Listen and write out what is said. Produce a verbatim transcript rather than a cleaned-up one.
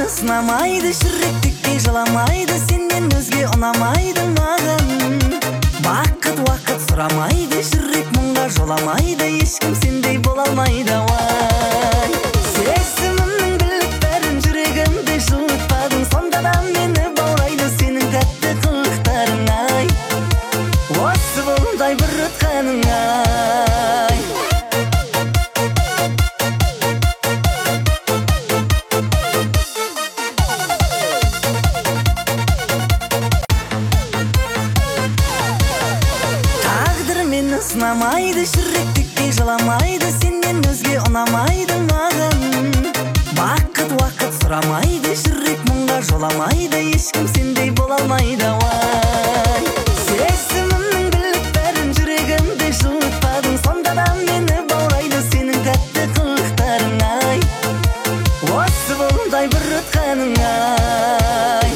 сынамайды, жүректікке жыламайды, сенен өзге ұнамайды маған. Бақыт уақыт сұрамайды, жүрек мұңға жоламайды, ешкім сендей бола алмайды ауай. Сезімімнің біліп бәрін жүрегімді жылытпадың, сонда да мені баурайды сенің тәтті қылықтарың ай. Осы болдай бір өтқаның ай. Тағдыр мені сынамайды, жүректікке жыламайды, сенен өзге ұнамайды маған. Бақыт уақыт сұрамайды, жүрек мұңға жоламайды, ешкім сендей бола алмайды ауай. Сезімімнің біліп бәрін жүрегімді жылытпадың, сонда да мені баурайды сенің тәтті қылықтарың ай. Осы болдай бір өтқаның ай.